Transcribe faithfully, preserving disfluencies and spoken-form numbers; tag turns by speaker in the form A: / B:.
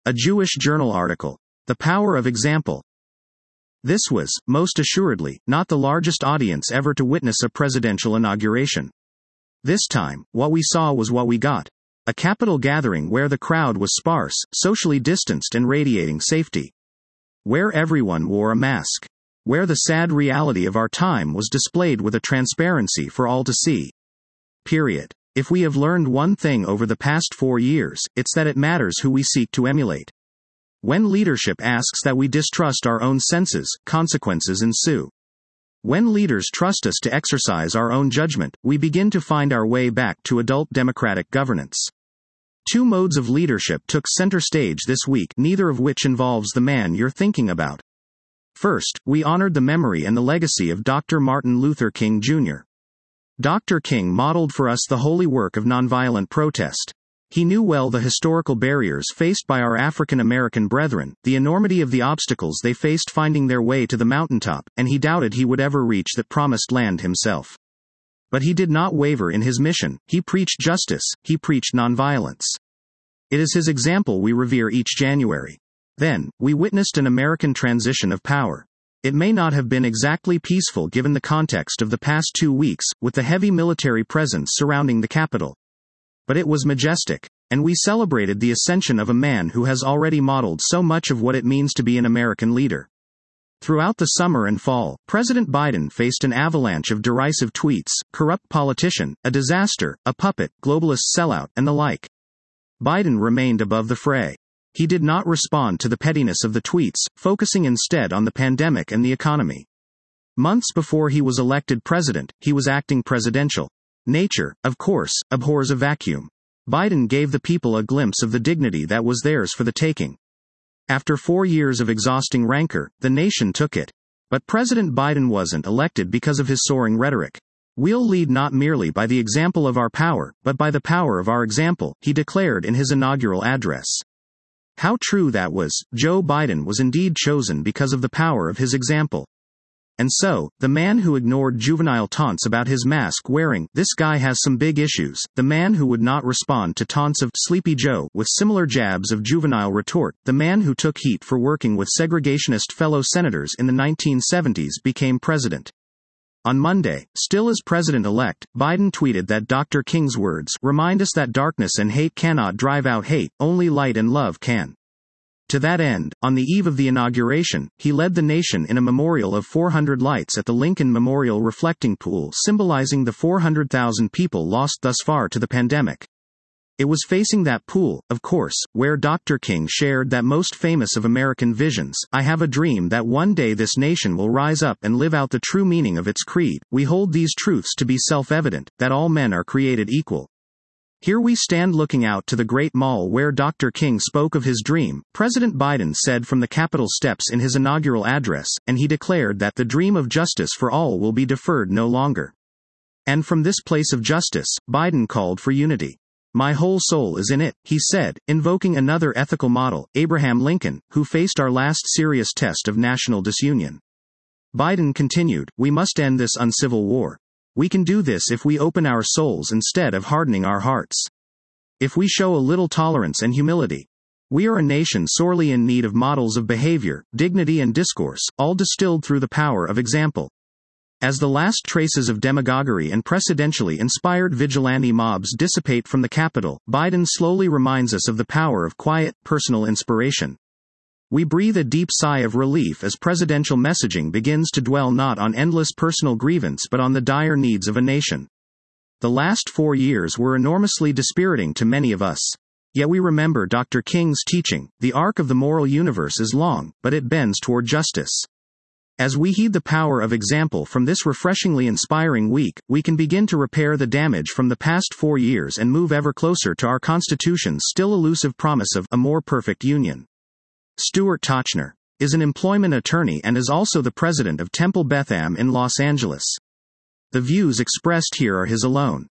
A: A Jewish Journal article. The Power of Example. This was, most assuredly, not the largest audience ever to witness a presidential inauguration. This time, what we saw was what we got. A Capitol gathering where the crowd was sparse, socially distanced and radiating safety. Where everyone wore a mask. Where the sad reality of our time was displayed with a transparency for all to see. Period. If we have learned one thing over the past four years, it's that it matters who we seek to emulate. When leadership asks that we distrust our own senses, consequences ensue. When leaders trust us to exercise our own judgment, we begin to find our way back to adult democratic governance. Two modes of leadership took center stage this week, neither of which involves the man you're thinking about. First, we honored the memory and the legacy of Doctor Martin Luther King Junior Doctor King modeled for us the holy work of nonviolent protest. He knew well the historical barriers faced by our African American brethren, the enormity of the obstacles they faced finding their way to the mountaintop, and he doubted he would ever reach that promised land himself. But he did not waver in his mission. He preached justice, he preached nonviolence. It is his example we revere each January. Then, we witnessed an American transition of power. It may not have been exactly peaceful given the context of the past two weeks, with the heavy military presence surrounding the Capitol. But it was majestic, and we celebrated the ascension of a man who has already modeled so much of what it means to be an American leader. Throughout the summer and fall, President Biden faced an avalanche of derisive tweets, corrupt politician, a disaster, a puppet, globalist sellout, and the like. Biden remained above the fray. He did not respond to the pettiness of the tweets, focusing instead on the pandemic and the economy. Months before he was elected president, he was acting presidential. Nature, of course, abhors a vacuum. Biden gave the people a glimpse of the dignity that was theirs for the taking. After four years of exhausting rancor, the nation took it. But President Biden wasn't elected because of his soaring rhetoric. We'll lead not merely by the example of our power, but by the power of our example, he declared in his inaugural address. How true that was. Joe Biden was indeed chosen because of the power of his example. And so, the man who ignored juvenile taunts about his mask wearing, "This guy has some big issues," the man who would not respond to taunts of "Sleepy Joe" with similar jabs of juvenile retort, the man who took heat for working with segregationist fellow senators in the nineteen seventies became president. On Monday, still as president-elect, Biden tweeted that Doctor King's words remind us that darkness and hate cannot drive out hate, only light and love can. To that end, on the eve of the inauguration, he led the nation in a memorial of four hundred lights at the Lincoln Memorial Reflecting Pool, symbolizing the four hundred thousand people lost thus far to the pandemic. It was facing that pool, of course, where Doctor King shared that most famous of American visions: "I have a dream that one day this nation will rise up and live out the true meaning of its creed. We hold these truths to be self-evident, that all men are created equal." Here we stand looking out to the Great Mall where Doctor King spoke of his dream, President Biden said from the Capitol steps in his inaugural address, and he declared that the dream of justice for all will be deferred no longer. And from this place of justice, Biden called for unity. "My whole soul is in it," he said, invoking another ethical model, Abraham Lincoln, who faced our last serious test of national disunion. Biden continued, "We must end this uncivil war. We can do this if we open our souls instead of hardening our hearts. If we show a little tolerance and humility. We are a nation sorely in need of models of behavior, dignity and discourse, all distilled through the power of example." As the last traces of demagoguery and precedentially inspired vigilante mobs dissipate from the Capitol, Biden slowly reminds us of the power of quiet, personal inspiration. We breathe a deep sigh of relief as presidential messaging begins to dwell not on endless personal grievance but on the dire needs of a nation. The last four years were enormously dispiriting to many of us. Yet we remember Doctor King's teaching: the arc of the moral universe is long, but it bends toward justice. As we heed the power of example from this refreshingly inspiring week, we can begin to repair the damage from the past four years and move ever closer to our Constitution's still elusive promise of a more perfect union. Stuart Tochner is an employment attorney and is also the president of Temple Beth Am in Los Angeles. The views expressed here are his alone.